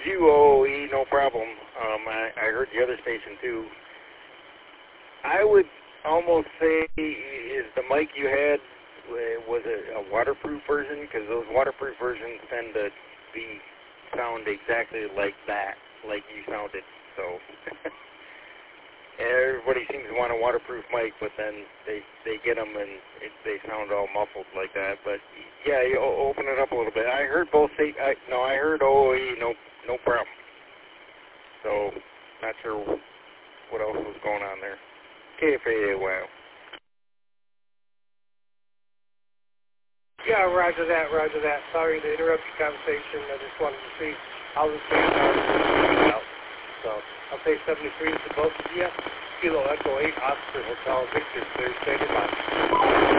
OOE, no problem. I heard the other station too. I would almost say, is the mic you had, was it a waterproof version? Because those waterproof versions tend to sound exactly like that, like you sounded. So everybody seems to want a waterproof mic, but then they get them and they sound all muffled like that. But yeah, you open it up a little bit. I heard both. I heard OOE, no problem. So not sure what else was going on there. KFAA, wow. Yeah, roger that. Sorry to interrupt your conversation. I just wanted to see how the things are out. So I'll say 73 to both of you. Kilo Echo 8, Oscar Hotel Victor, clear standing by.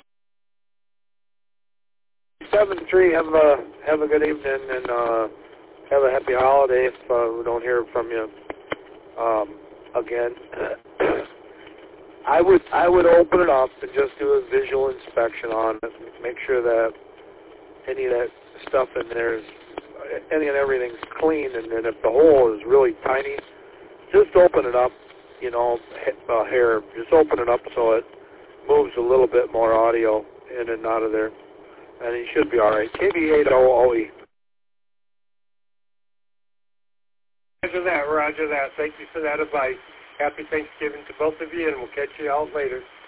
73, have a good evening and have a happy holiday if we don't hear from you again. I would open it up and just do a visual inspection on it. Make sure that any of that stuff in there is, any and everything's clean, and then if the hole is really tiny, just open it up, hair. Just open it up so it moves a little bit more audio in and out of there, and you should be all right. KB8OOE. Roger that. Thank you for that advice. Happy Thanksgiving to both of you, and we'll catch you all later.